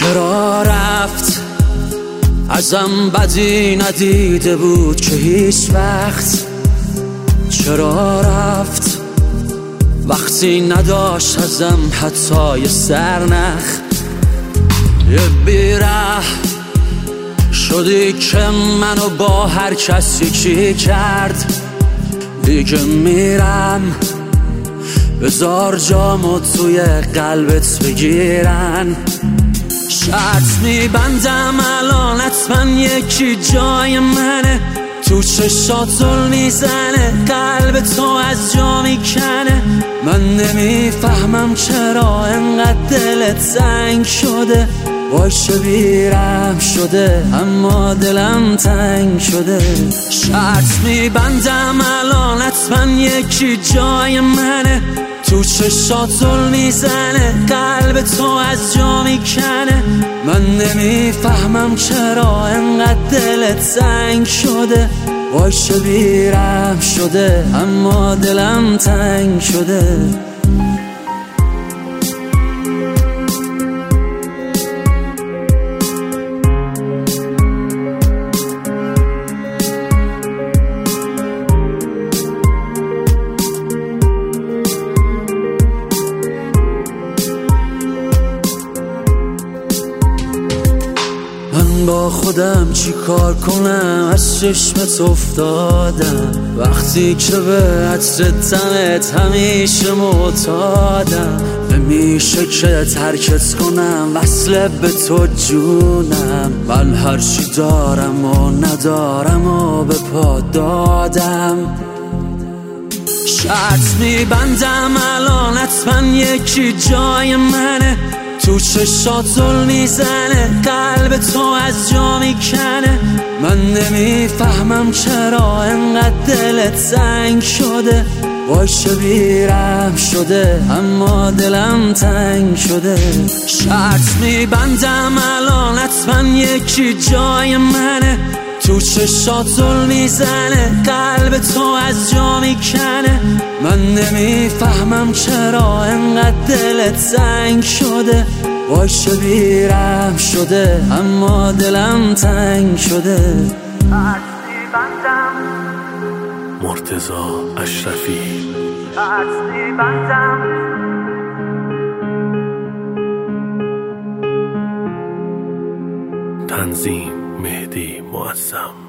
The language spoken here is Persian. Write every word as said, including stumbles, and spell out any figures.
چرا رفت ازم بدی ندیده بود که هیچ وقت؟ چرا رفت وقتی نداشت ازم حتی یه سرنخ؟ یه بیره شدی که منو با هر کسی یکی کرد. دیگه میرم بذار جامو توی قلبت بگیرن. شرط میبندم الان حتما یکی جای منه، تو چشات زل میزنه، قلب تو از جا میکنه. من نمیفهمم چرا انقدر دلت زنگ شده، وای شبیرم شده اما دلم تنگ شده. شرط میبندم الان حتما یکی جای منه، تو چشات زل میزنه، قلب تو از جا میکنه. من نمیفهمم چرا انقدر دلت زنگ شده، وای شبیرم شده اما دلم تنگ شده. من با خودم چی کار کنم، از چشمت افتادم وقتی که به عطر تنت همیشه معتادم. نمیشه که ترکت کنم، وصله به تو جونم. من هرچی دارم و ندارم و به پا دادم. شرط میبندم الان حتما یکی جای منه، تو چشات زل میزنه، قلب تو از جا میکنه. من نمیفهمم چرا انقدر دلت زنگ شده، وای شبیرم شده اما دلم تنگ شده. شرط میبندم الان حتما یکی جای منه، تو چشات زل میزنه، قلب تو از جا میکنه. من نمیفهمم چرا انقدر دلت زنگ شده، وای شبیرم شده اما دلم تنگ شده. مرتضی اشرفی. تنظیم مهدی معظم.